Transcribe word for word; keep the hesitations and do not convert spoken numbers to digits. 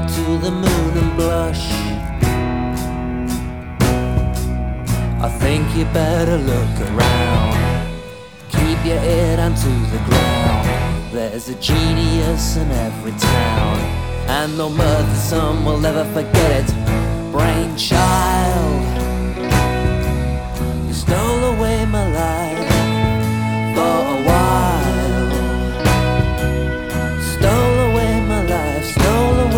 to the moon and blush. I think you better look around. Keep your ear down to the ground. There's a genius in every town, and no mother son will ever forget it. Brainchild